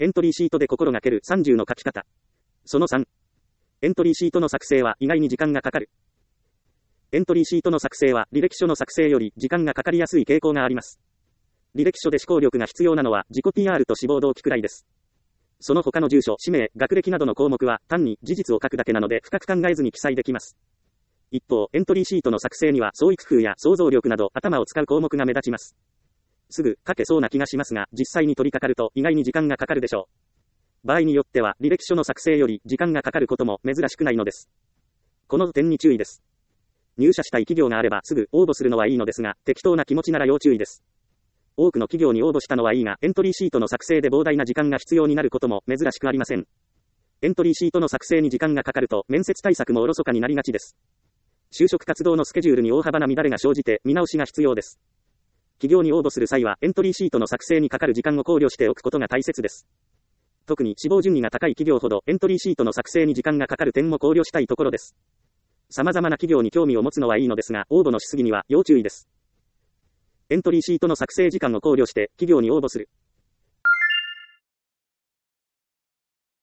エントリーシートで心がける30の書き方。その3。エントリーシートの作成は意外に時間がかかる。エントリーシートの作成は履歴書の作成より時間がかかりやすい傾向があります。履歴書で思考力が必要なのは自己 PR と志望動機くらいです。その他の住所、氏名、学歴などの項目は単に事実を書くだけなので深く考えずに記載できます。一方、エントリーシートの作成には創意工夫や想像力など頭を使う項目が目立ちます。すぐ書けそうな気がしますが、実際に取り掛かると意外に時間がかかるでしょう。場合によっては履歴書の作成より時間がかかることも珍しくないのです。この点に注意です。入社したい企業があればすぐ応募するのはいいのですが、適当な気持ちなら要注意です。多くの企業に応募したのはいいが、エントリーシートの作成で膨大な時間が必要になることも珍しくありません。エントリーシートの作成に時間がかかると面接対策もおろそかになりがちです。就職活動のスケジュールに大幅な乱れが生じて見直しが必要です。企業に応募する際はエントリーシートの作成にかかる時間を考慮しておくことが大切です。特に志望順位が高い企業ほどエントリーシートの作成に時間がかかる点も考慮したいところです。様々な企業に興味を持つのはいいのですが、応募のしすぎには要注意です。エントリーシートの作成時間を考慮して企業に応募する。